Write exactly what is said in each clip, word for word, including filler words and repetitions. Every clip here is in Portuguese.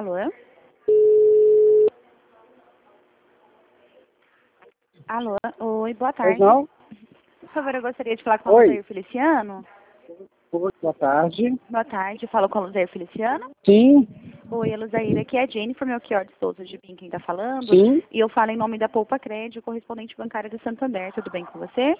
Alô? Alô? Oi, boa Pois tarde. não? Por favor, eu gostaria de falar com o Oi. Luzair Feliciano. Oi, boa tarde. Boa tarde, eu falo com o Luzair Feliciano. Sim, Oi, Luzair, aqui é a Jennifer Melchior de Souza de Bim, quem está falando. sim. E eu falo em nome da Poupa Crédito, correspondente bancária do Santander. Tudo bem com você?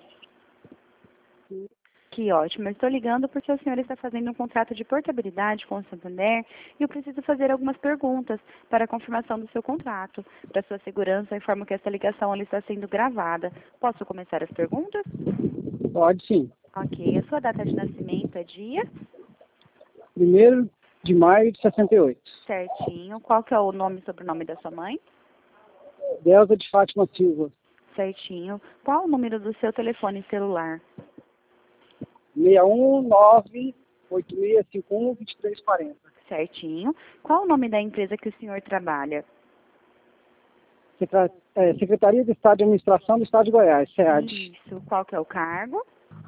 Que ótimo. Eu estou ligando porque o senhor está fazendo um contrato de portabilidade com o Santander e eu preciso fazer algumas perguntas para a confirmação do seu contrato. Para sua segurança, eu informo que essa ligação ela está sendo gravada. Posso começar as perguntas? Pode sim. Ok. A sua data de nascimento é dia? Primeiro de maio de sessenta e oito. Certinho. Qual que é o nome e sobrenome da sua mãe? Delza de Fátima Silva. Certinho. Qual o número do seu telefone celular? seis um nove oito seis cinco um dois três quatro zero. Certinho. Qual o nome da empresa que o senhor trabalha? Secra- é, Secretaria de Estado de Administração do Estado de Goiás, SEAD. Isso. Qual que é o cargo?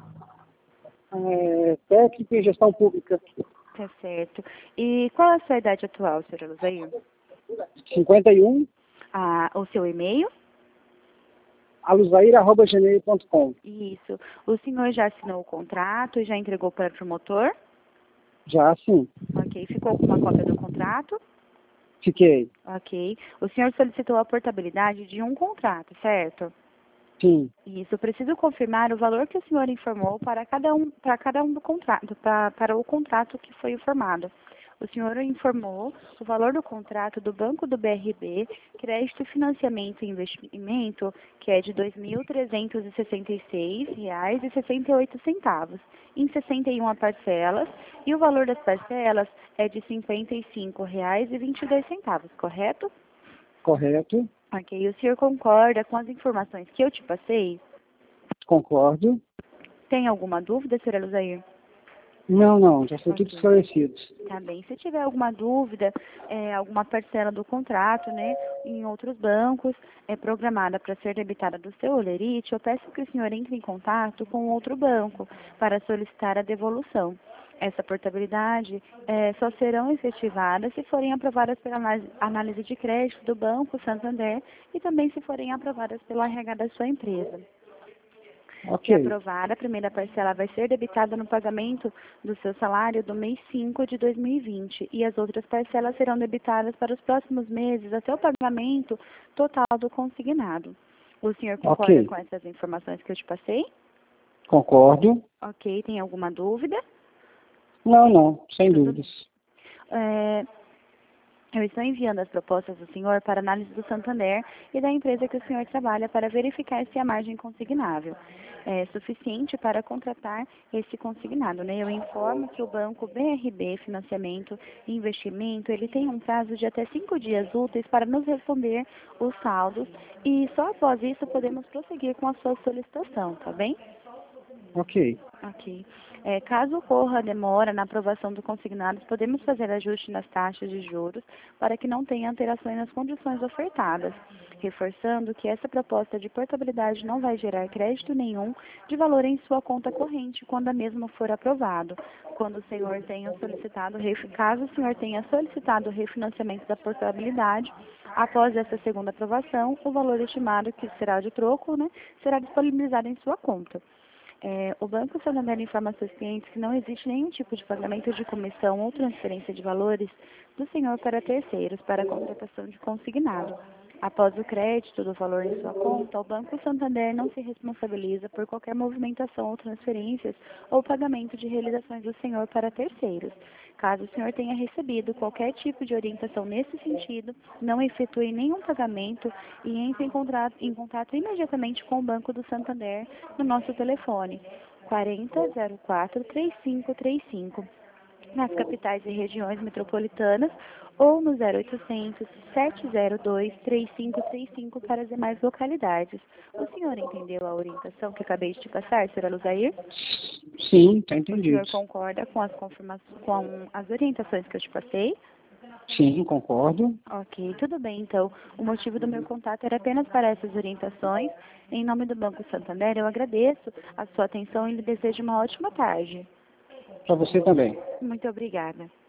É, técnico em Gestão Pública. Tá certo. E qual é a sua idade atual, senhora Luzair? cinquenta e um, Ah, o seu e-mail? aluzair arroba gmail ponto com. Isso. O senhor já assinou o contrato e já entregou para o promotor? Já sim. Ok. Ficou com uma cópia do contrato? Fiquei. Ok. O senhor solicitou a portabilidade de um contrato, certo? Sim. Isso. Preciso confirmar o valor que o senhor informou para cada um, para cada um do contrato, para, para o contrato que foi informado. O senhor informou o valor do contrato do Banco do B R B, crédito e financiamento e investimento, que é de dois mil trezentos e sessenta e seis reais e sessenta e oito centavos, em sessenta e uma parcelas, e o valor das parcelas é de cinquenta e cinco reais e vinte e dois centavos, correto? Correto. Ok. O senhor concorda com as informações que eu te passei? Concordo. Tem alguma dúvida, senhora Luzair? Não, não. Já foi tudo Ok. esclarecido. Tá bem. Se tiver alguma dúvida, é, alguma parcela do contrato, né, em outros bancos, é programada para ser debitada do seu holerite, eu peço que o senhor entre em contato com outro banco para solicitar a devolução. Essa portabilidade é, só serão efetivadas se forem aprovadas pela análise- análise de crédito do Banco Santander e também se forem aprovadas pelo R H da sua empresa. Se Ok. aprovada, a primeira parcela vai ser debitada no pagamento do seu salário do mês cinco de dois mil e vinte e as outras parcelas serão debitadas para os próximos meses até o pagamento total do consignado. O senhor concorda Ok. com essas informações que eu te passei? Concordo. Ok, tem alguma dúvida? Não, não. Sem Tudo dúvidas. bem. É, eu estou enviando as propostas do senhor para análise do Santander e da empresa que o senhor trabalha para verificar se a margem consignável é suficiente para contratar esse consignado, né? Eu informo que o banco B R B Financiamento e Investimento, ele tem um prazo de até cinco dias úteis para nos responder os saldos e só após isso podemos prosseguir com a sua solicitação, tá bem? Ok. Ok. É, caso ocorra demora na aprovação do consignado, podemos fazer ajuste nas taxas de juros para que não tenha alterações nas condições ofertadas, reforçando que essa proposta de portabilidade não vai gerar crédito nenhum de valor em sua conta corrente quando a mesma for aprovado. Quando o senhor tenha solicitado, ref- caso o senhor tenha solicitado o refinanciamento da portabilidade, após essa segunda aprovação, o valor estimado que será de troco, né, será disponibilizado em sua conta. É, o Banco Santander informa a seus clientes que não existe nenhum tipo de pagamento de comissão ou transferência de valores do senhor para terceiros para a contratação de consignado. Após o crédito do valor em sua conta, o Banco Santander não se responsabiliza por qualquer movimentação ou transferências ou pagamento de realizações do senhor para terceiros. Caso o senhor tenha recebido qualquer tipo de orientação nesse sentido, não efetue nenhum pagamento e entre em contato, em contato imediatamente com o Banco do Santander no nosso telefone quarenta, zero quatro, trinta e cinco trinta e cinco, nas capitais e regiões metropolitanas ou no zero oitocentos, sete zero dois, três cinco três cinco para as demais localidades. O senhor entendeu a orientação que acabei de te passar, senhora Luzair? Sim, tá O entendido. senhor concorda com as confirmações, com as orientações que eu te passei? Sim, concordo. Ok, tudo bem, então. O motivo do meu contato era apenas para essas orientações. Em nome do Banco Santander, eu agradeço a sua atenção e lhe desejo uma ótima tarde. Para você também. Muito obrigada.